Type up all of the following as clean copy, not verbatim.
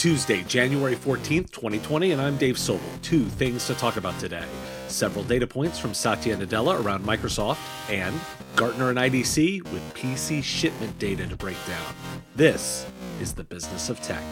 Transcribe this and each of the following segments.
Tuesday, January 14th, 2020, and I'm Dave Sobel. Two things to talk about today. Several data points from Satya Nadella around Microsoft, and Gartner and IDC with PC shipment data to break down. This is the business of tech.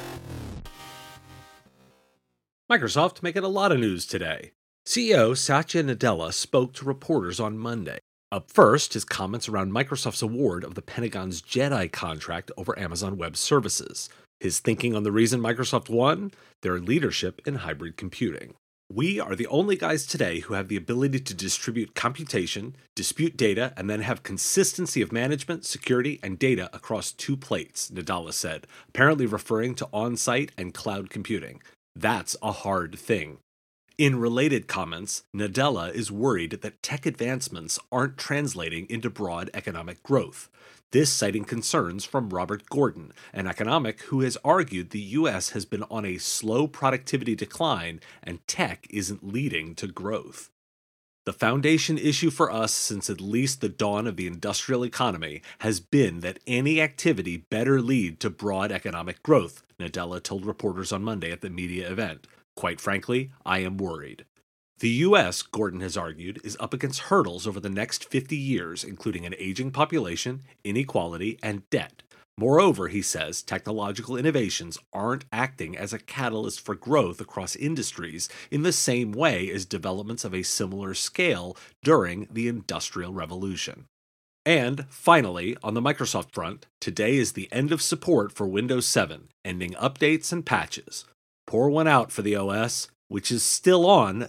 Microsoft making a lot of news today. CEO Satya Nadella spoke to reporters on Monday. Up first, his comments around Microsoft's award of the Pentagon's JEDI contract over Amazon Web Services. His thinking on the reason Microsoft won? Their leadership in hybrid computing. We are the only guys today who have the ability to distribute computation, dispute data, and then have consistency of management, security, and data across two plates, Nadella said, apparently referring to on-site and cloud computing. That's a hard thing. In related comments, Nadella is worried that tech advancements aren't translating into broad economic growth. This citing concerns from Robert Gordon, an economic who has argued the U.S. has been on a slow productivity decline and tech isn't leading to growth. The foundation issue for us since at least the dawn of the industrial economy has been that any activity better lead to broad economic growth, Nadella told reporters on Monday at the media event. Quite frankly, I am worried. The U.S., Gordon has argued, is up against hurdles over the next 50 years, including an aging population, inequality, and debt. Moreover, he says, technological innovations aren't acting as a catalyst for growth across industries in the same way as developments of a similar scale during the Industrial Revolution. And, finally, on the Microsoft front, today is the end of support for Windows 7, ending updates and patches. Pour one out for the OS, which is still on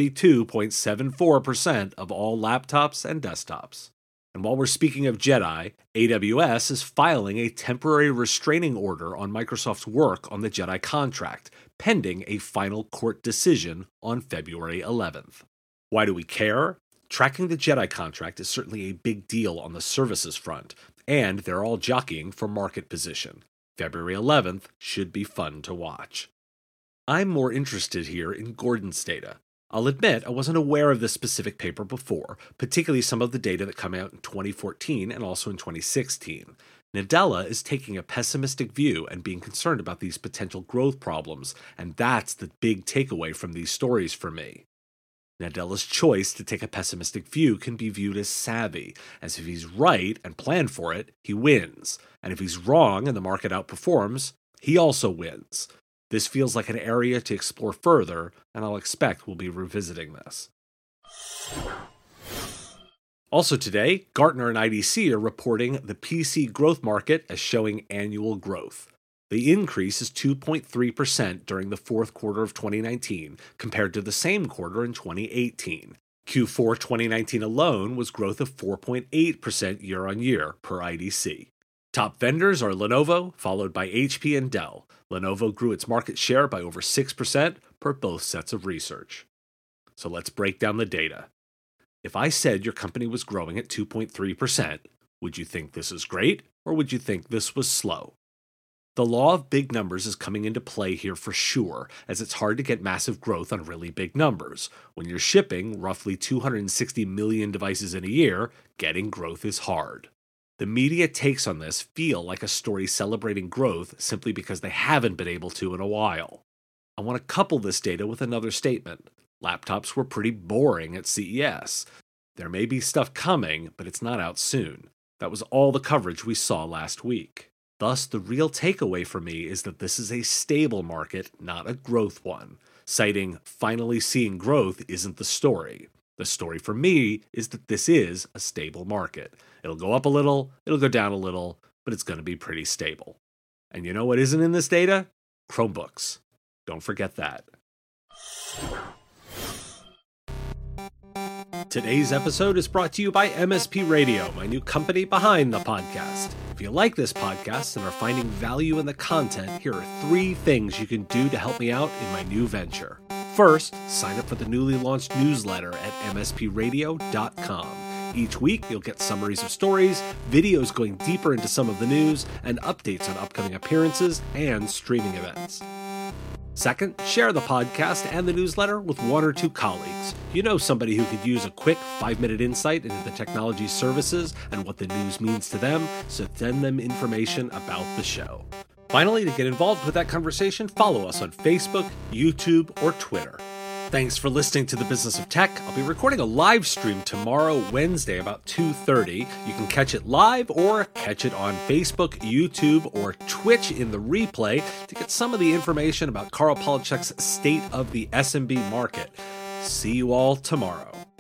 32.74% of all laptops and desktops. And while we're speaking of JEDI, AWS is filing a temporary restraining order on Microsoft's work on the JEDI contract, pending a final court decision on February 11th. Why do we care? Tracking the JEDI contract is certainly a big deal on the services front, and they're all jockeying for market position. February 11th should be fun to watch. I'm more interested here in Gordon's data. I'll admit I wasn't aware of this specific paper before, particularly some of the data that come out in 2014 and also in 2016. Nadella is taking a pessimistic view and being concerned about these potential growth problems, and that's the big takeaway from these stories for me. Nadella's choice to take a pessimistic view can be viewed as savvy, as if he's right and planned for it, he wins, and if he's wrong and the market outperforms, he also wins. This feels like an area to explore further, and I'll expect we'll be revisiting this. Also today, Gartner and IDC are reporting the PC growth market as showing annual growth. The increase is 2.3% during the fourth quarter of 2019 compared to the same quarter in 2018. Q4 2019 alone was growth of 4.8% year-on-year per IDC. Top vendors are Lenovo, followed by HP and Dell. Lenovo grew its market share by over 6% per both sets of research. So let's break down the data. If I said your company was growing at 2.3%, would you think this is great, or would you think this was slow? The law of big numbers is coming into play here for sure, as it's hard to get massive growth on really big numbers. When you're shipping roughly 260 million devices in a year, getting growth is hard. The media takes on this feel like a story celebrating growth simply because they haven't been able to in a while. I want to couple this data with another statement. Laptops were pretty boring at CES. There may be stuff coming, but it's not out soon. That was all the coverage we saw last week. Thus, the real takeaway for me is that this is a stable market, not a growth one. Citing finally seeing growth isn't the story. The story for me is that this is a stable market. It'll go up a little, it'll go down a little, but it's going to be pretty stable. And you know what isn't in this data? Chromebooks. Don't forget that. Today's episode is brought to you by MSP Radio, my new company behind the podcast. If you like this podcast and are finding value in the content, here are 3 things you can do to help me out in my new venture. First, sign up for the newly launched newsletter at mspradio.com. Each week, you'll get summaries of stories, videos going deeper into some of the news, and updates on upcoming appearances and streaming events. Second, share the podcast and the newsletter with 1 or 2 colleagues. You know somebody who could use a quick 5-minute insight into the technology services and what the news means to them, so send them information about the show. Finally, to get involved with that conversation, follow us on Facebook, YouTube, or Twitter. Thanks for listening to The Business of Tech. I'll be recording a live stream tomorrow, Wednesday, about 2:30. You can catch it live or catch it on Facebook, YouTube, or Twitch in the replay to get some of the information about Karl Palachuk's state of the SMB market. See you all tomorrow.